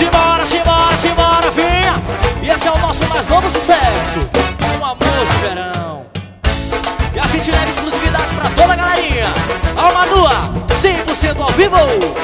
Simbora, simbora, simbora, vinha. E esse é o nosso mais novo sucesso, Um Amor de Verão. E a gente leva exclusividade pra toda a galerinha. Alma nua, 100% ao vivo.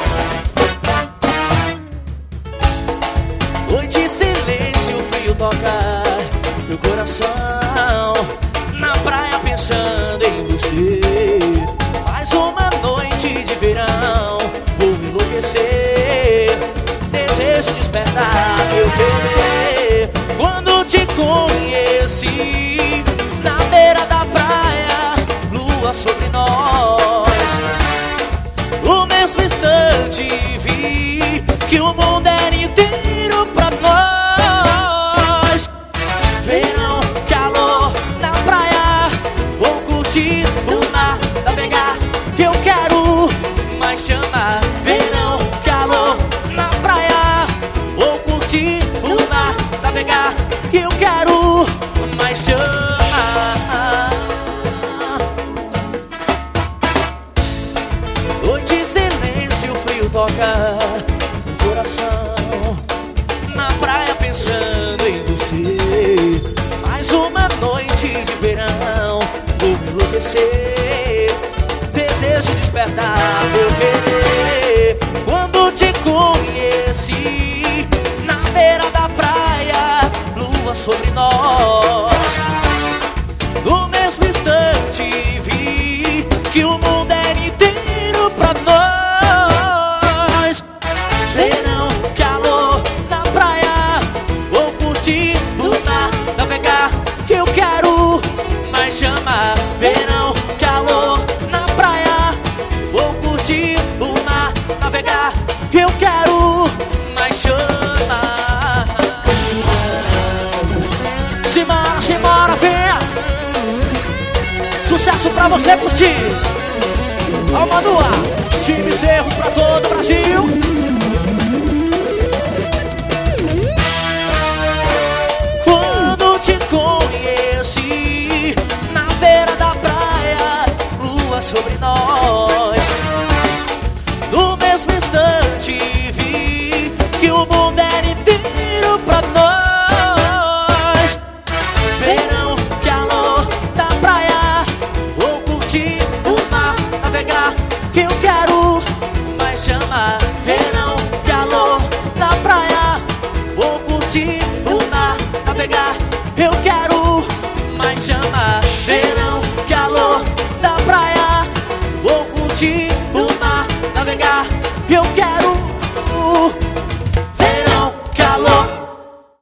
Noite em silêncio, o frio toca meu coração. Na praia pensando em você. Mais uma noite de verão, vou me enlouquecer. Desejo despertar meu querer. Quando te conheci na beira da praia, lua sobre nós. No mesmo instante vi que o mundo era inteiro pra nós. Verão, calor na praia, vou curtir o mar, navegar que eu quero mais chamar. Verão, calor na praia, vou curtir o mar, navegar que eu quero mais chamar. Noite em silêncio, o frio toca no coração. Na praia pensando em você. Mais uma noite de verão, vou me enlouquecer. Desejo despertar meu querer. Quando te conheci na beira da praia, lua sobre nós. No mesmo instante vi que o mundo era inteiro pra nós. Verão, calor na praia, vou curtir o mar, navegar que eu quero mais chamar. Verão, calor na praia, vou curtir o mar, navegar que eu quero mais chamar. Simbora, simbora, venha. Sucesso pra você curtir. Alma nua, time Cerros pra todo o Brasil. Quando te conheci na beira da praia, lua sobre nós. No mesmo instante vi que o mundo era inteiro pra nós. Verão, calor da praia, vou curtir o mar, navegar que eu quero mais chamar. Verão, calor da praia, vou curtir o mar, navegar eu quero mais chamar. Verão, calor da praia, vou curtir o mar, navegar eu quero